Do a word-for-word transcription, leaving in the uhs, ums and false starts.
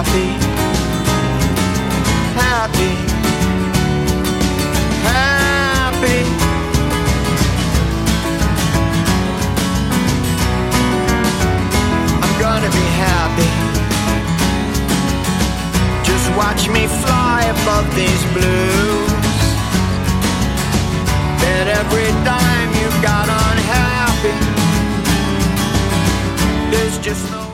happy, happy, happy. I'm gonna be happy. Just watch me fly above these blues. Bet every dime you got on happy. There's just no